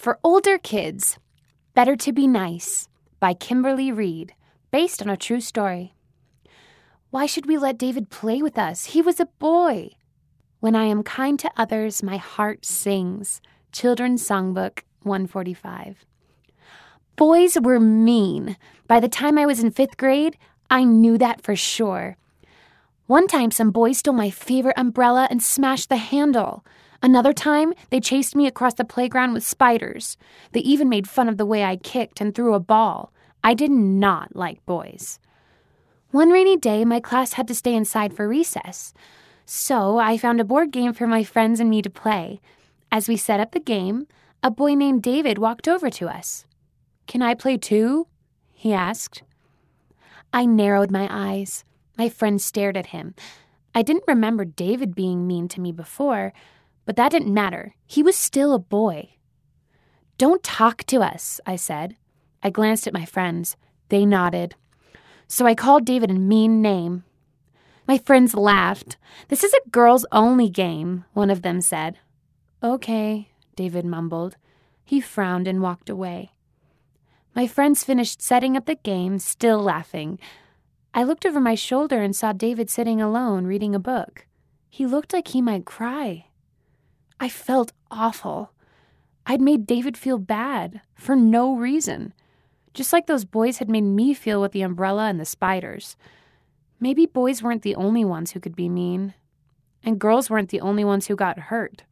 For older kids, Better to Be Nice by Kimberly Reed, based on a true story. Why should we let David play with us? He was a boy. When I am kind to others, my heart sings. Children's Songbook 145. Boys were mean. By the time I was in 5th grade, I knew that for sure. One time, some boys stole my favorite umbrella and smashed the handle. Another time, they chased me across the playground with spiders. They even made fun of the way I kicked and threw a ball. I did not like boys. One rainy day, my class had to stay inside for recess. So I found a board game for my friends and me to play. As we set up the game, a boy named David walked over to us. "Can I play too?" he asked. I narrowed my eyes. My friend stared at him. I didn't remember David being mean to me before, but that didn't matter. He was still a boy. "Don't talk to us," I said. I glanced at my friends. They nodded. So I called David a mean name. My friends laughed. "This is a girls-only game," one of them said. "Okay," David mumbled. He frowned and walked away. My friends finished setting up the game, still laughing. I looked over my shoulder and saw David sitting alone, reading a book. He looked like he might cry. I felt awful. I'd made David feel bad, for no reason. Just like those boys had made me feel with the umbrella and the spiders. Maybe boys weren't the only ones who could be mean. And girls weren't the only ones who got hurt.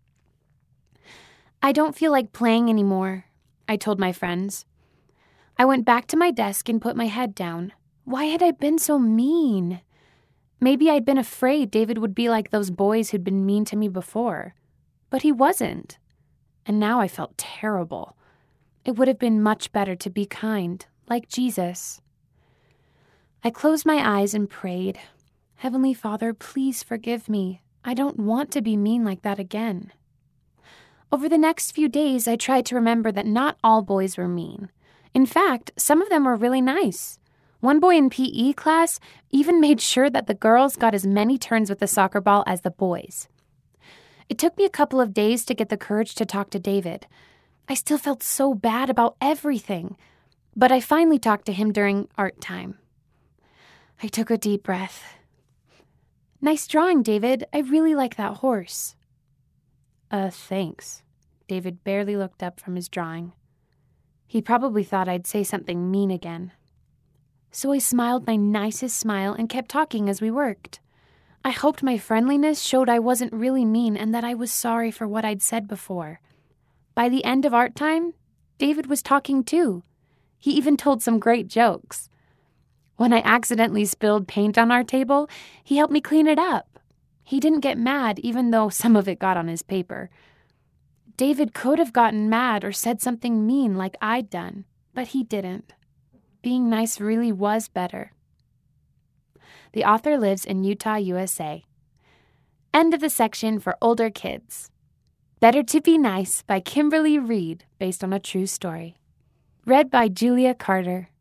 "I don't feel like playing anymore," I told my friends. I went back to my desk and put my head down. Why had I been so mean? Maybe I'd been afraid David would be like those boys who'd been mean to me before. But he wasn't. And now I felt terrible. It would have been much better to be kind, like Jesus. I closed my eyes and prayed. "Heavenly Father, please forgive me. I don't want to be mean like that again." Over the next few days, I tried to remember that not all boys were mean. In fact, some of them were really nice. One boy in PE class even made sure that the girls got as many turns with the soccer ball as the boys. It took me a couple of days to get the courage to talk to David. I still felt so bad about everything, but I finally talked to him during art time. I took a deep breath. "Nice drawing, David. I really like that horse." Thanks." David barely looked up from his drawing. He probably thought I'd say something mean again. So I smiled my nicest smile and kept talking as we worked. I hoped my friendliness showed I wasn't really mean and that I was sorry for what I'd said before. By the end of art time, David was talking too. He even told some great jokes. When I accidentally spilled paint on our table, he helped me clean it up. He didn't get mad even though some of it got on his paper. David could have gotten mad or said something mean like I'd done, but he didn't. Being nice really was better. The author lives in Utah, USA. End of the section for older kids. Better to Be Nice by Kimberly Reed, based on a true story. Read by Julia Carter.